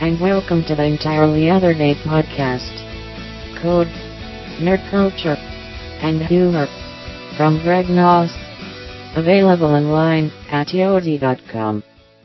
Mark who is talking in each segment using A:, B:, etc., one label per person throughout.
A: and welcome to the Entirely Other Day podcast. Code, nerd culture, and humor. From Greg Noss. Available online at yodi.com.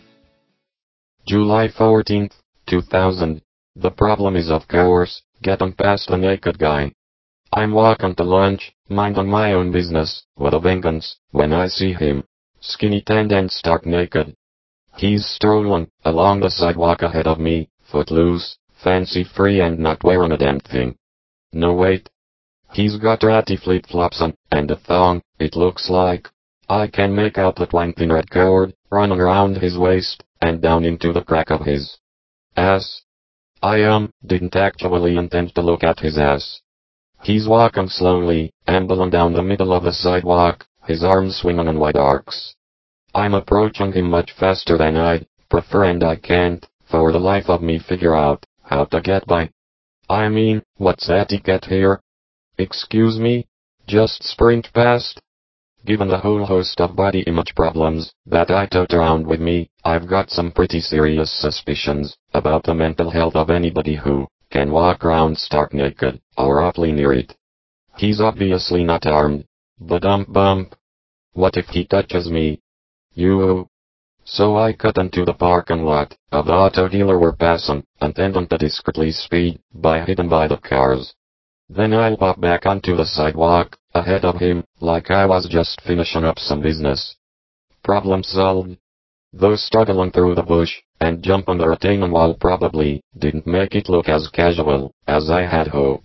B: July 14th, 2000. The problem is, of course, getting past a naked guy. I'm walking to lunch, minding my own business, with a vengeance, when I see him. Skinny tanned and stark naked. He's strolling along the sidewalk ahead of me, footloose, fancy-free and not wearing a damn thing. No wait. He's got ratty flip-flops on, and a thong, it looks like. I can make out the twinkling red cord, running around his waist, and down into the crack of his ass. I didn't actually intend to look at his ass. He's walking slowly, ambling down the middle of the sidewalk, his arms swinging in wide arcs. I'm approaching him much faster than I'd prefer, and I can't, for the life of me, figure out how to get by. I mean, what's etiquette here? Excuse me? Just sprint past? Given the whole host of body image problems that I tote around with me, I've got some pretty serious suspicions about the mental health of anybody who can walk around stark naked, or awfully near it. He's obviously not armed. Bump. What if he touches me? So I cut into the parking lot of the auto dealer we're passing, intending to discreetly speed by hidden by the cars. Then I'll pop back onto the sidewalk ahead of him, like I was just finishing up some business. Problem solved. Though struggling through the bush and jumping the retaining wall probably didn't make it look as casual as I had hoped.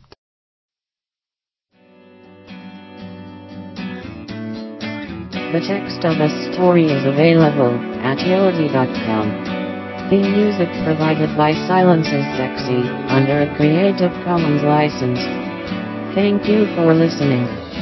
A: The text of the story is available at yodi.com. Theme music provided by Silence is Sexy under a Creative Commons license. Thank you for listening.